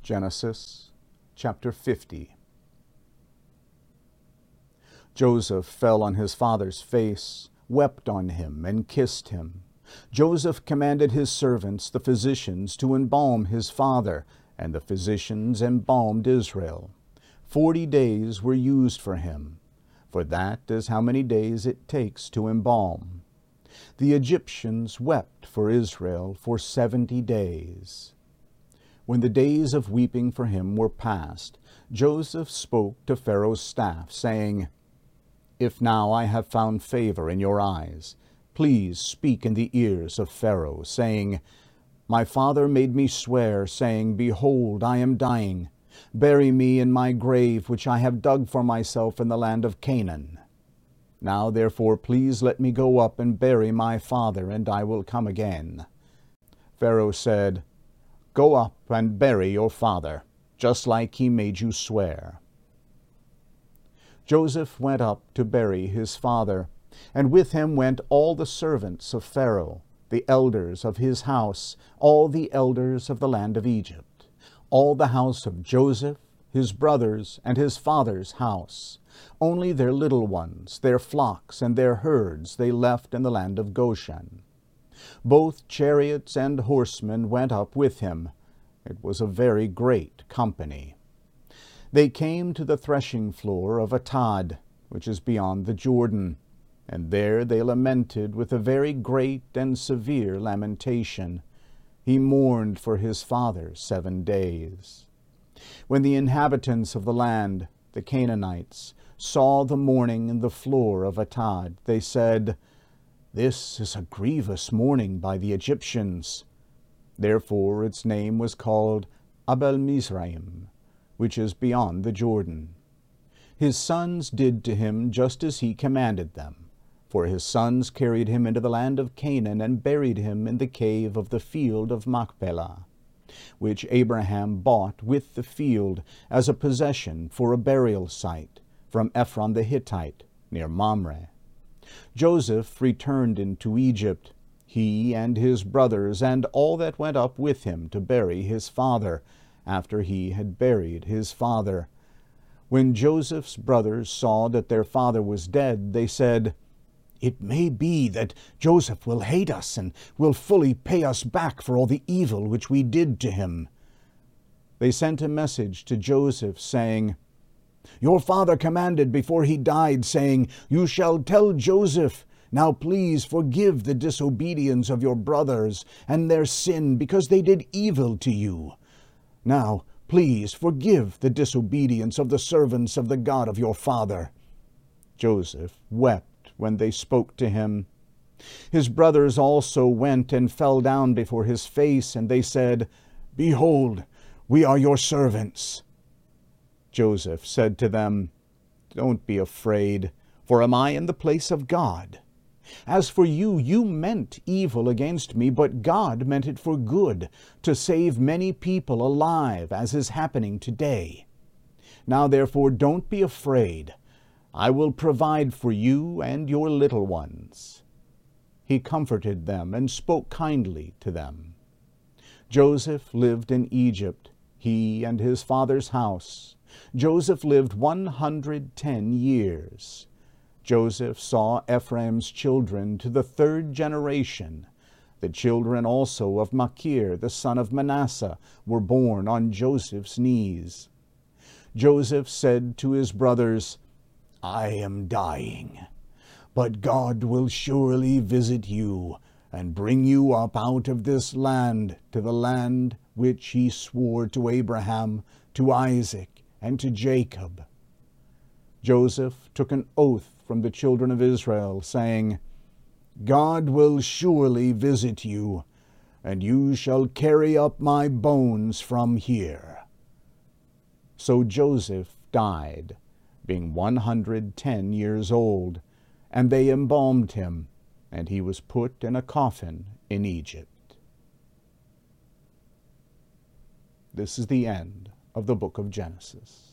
Genesis chapter 50. Joseph fell on his father's face, wept on him, and kissed him. Joseph commanded his servants, the physicians, to embalm his father, and the physicians embalmed Israel. 40 days were used for him, for that is how many days it takes to embalm. The Egyptians wept for Israel for 70 days. When the days of weeping for him were past, Joseph spoke to Pharaoh's staff, saying, "If now I have found favor in your eyes, please speak in the ears of Pharaoh, saying, My father made me swear, saying, Behold, I am dying. Bury me in my grave, which I have dug for myself in the land of Canaan. Now therefore please let me go up and bury my father, and I will come again." Pharaoh said, "Go up and bury your father, just like he made you swear." Joseph went up to bury his father, and with him went all the servants of Pharaoh, the elders of his house, all the elders of the land of Egypt, all the house of Joseph, his brothers, and his father's house. Only their little ones, their flocks, and their herds they left in the land of Goshen. Both chariots and horsemen went up with him. It was a very great company. They came to the threshing floor of Atad, which is beyond the Jordan, and there they lamented with a very great and severe lamentation. He mourned for his father 7 days. When the inhabitants of the land, the Canaanites, saw the mourning in the floor of Atad, they said, "This is a grievous mourning by the Egyptians." Therefore its name was called Abel Mizraim, which is beyond the Jordan. His sons did to him just as he commanded them, for his sons carried him into the land of Canaan and buried him in the cave of the field of Machpelah, which Abraham bought with the field as a possession for a burial site from Ephron the Hittite near Mamre. Joseph returned into Egypt, he and his brothers and all that went up with him to bury his father, after he had buried his father. When Joseph's brothers saw that their father was dead, they said, "It may be that Joseph will hate us and will fully pay us back for all the evil which we did to him." They sent a message to Joseph, saying, "Your father commanded before he died, saying, You shall tell Joseph, Now please forgive the disobedience of your brothers and their sin, because they did evil to you. Now please forgive the disobedience of the servants of the God of your father." Joseph wept when they spoke to him. His brothers also went and fell down before his face, and they said, "Behold, we are your servants." Joseph said to them, "Don't be afraid, for am I in the place of God? As for you, you meant evil against me, but God meant it for good, to save many people alive, as is happening today. Now therefore don't be afraid. I will provide for you and your little ones." He comforted them and spoke kindly to them. Joseph lived in Egypt, he and his father's house. Joseph lived 110 years. Joseph saw Ephraim's children to the 3rd generation. The children also of Machir, the son of Manasseh, were born on Joseph's knees. Joseph said to his brothers, "I am dying, but God will surely visit you and bring you up out of this land to the land which he swore to Abraham, to Isaac, and to Jacob." Joseph took an oath from the children of Israel, saying, "God will surely visit you, and you shall carry up my bones from here." So Joseph died, being 110 years old, and they embalmed him, and he was put in a coffin in Egypt. This is the end of the book of Genesis.